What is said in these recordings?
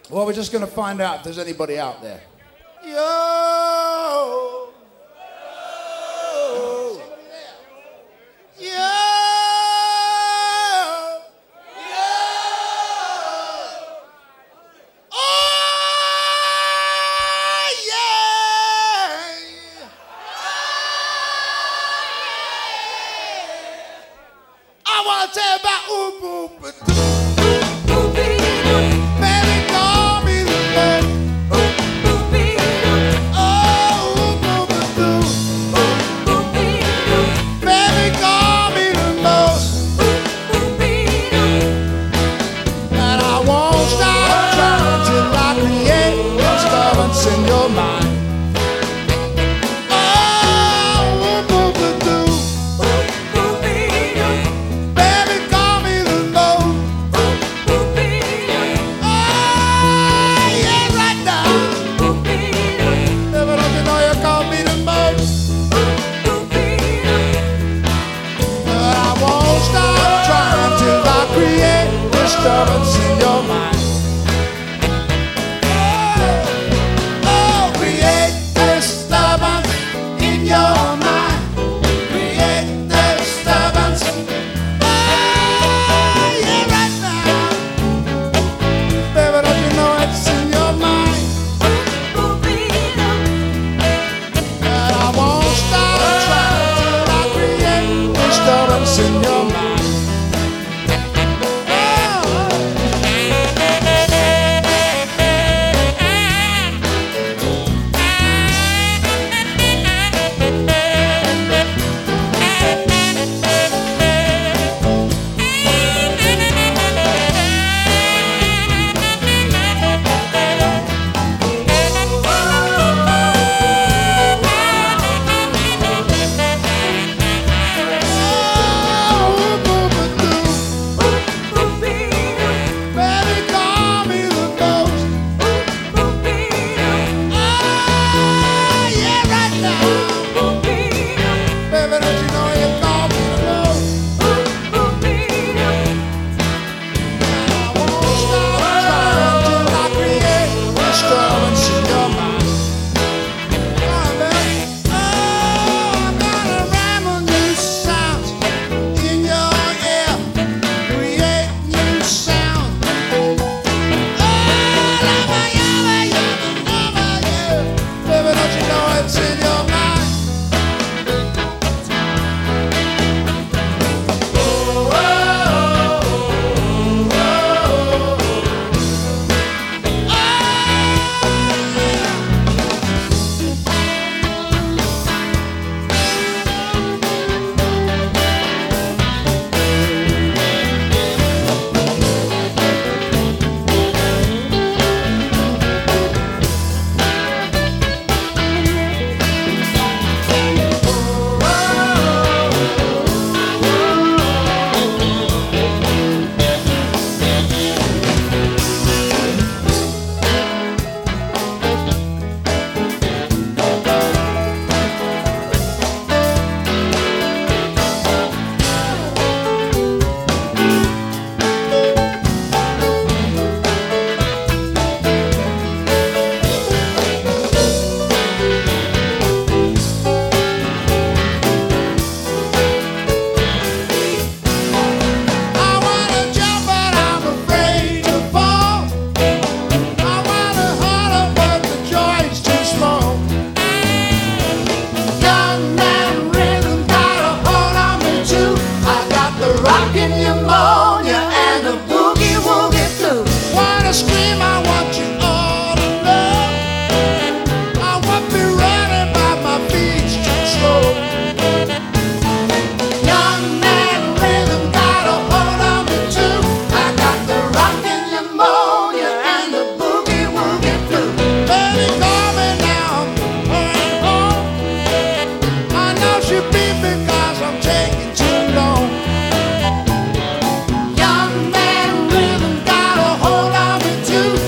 Well, we're just going to find out if there's anybody out there. Yo! Yo! Yo! Oh, yeah! I want to tell you about Oop Oop Baby, call me the best. Baby, call me the most. And I won't stop trying till I create disturbance in your mind. Baby, call me the most. Yeah, right now. Baby, don't you know you call me the most? But I won't stop trying till I create disturbance in your mind. Oh, create disturbance in your mind. Create disturbance. Oh, yeah, right now. Baby, don't you know it's in your mind? But I won't stop trying till I create disturbance in your mind. Baby, call me the most. Oh, yeah, right now. Baby, don't you know you call me the most? And I won't stop trying till I create disturbance in your mind. Come on, baby. Oh, I'm gonna rhyme on new sounds in your ear. Create new sound. Baby, don't you know it's in your mind? I wanna jump, but I'm afraid to fall. I wanna holler, but the joy's too small. Young man rhythm got a hold on me too. I got the rockin' pneumonia and the boogie woogie too. Wanna scream, I want you all to know. I won't be running by my feet too slow. Young man rhythm got a hold on me too. I got the rockin' pneumonia and the boogie woogie too. Baby, call me now, hurry home. I know she beat me 'cause I'm taking too long. Young man rhythm got a hold on me too.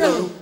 go.